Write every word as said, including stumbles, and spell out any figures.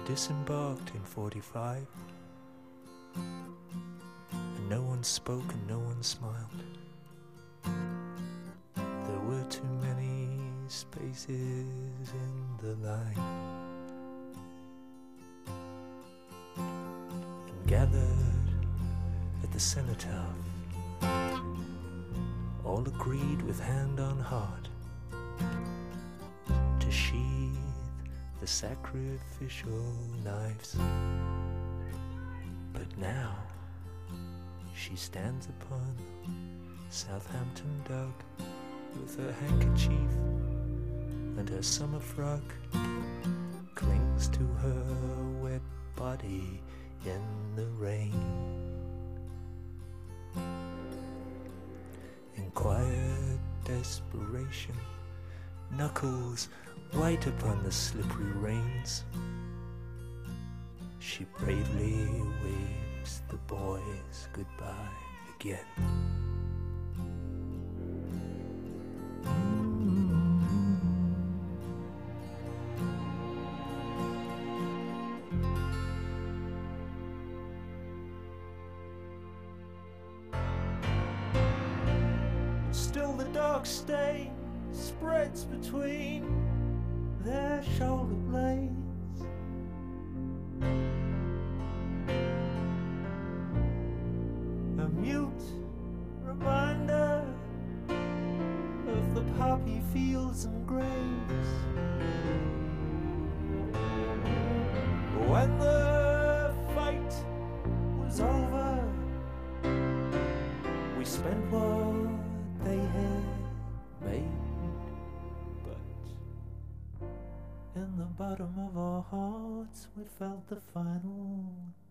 disembarked in forty-five, and no one spoke and no one smiled. There were too many spaces in the line. And gathered at the cenotaph, all agreed with hand on heart to sheathe the sacrificial knives. But now she stands upon Southampton Dock with her handkerchief, and her summer frock clings to her wet body in the rain. In quiet desperation, knuckles white upon the slippery reins, she bravely waves the boys goodbye again. Still the dark stain spreads between their shoulder blades. A mute reminder of the poppy fields and graves. When the fight was over, we spent what they had made, but in the bottom of our hearts we felt the final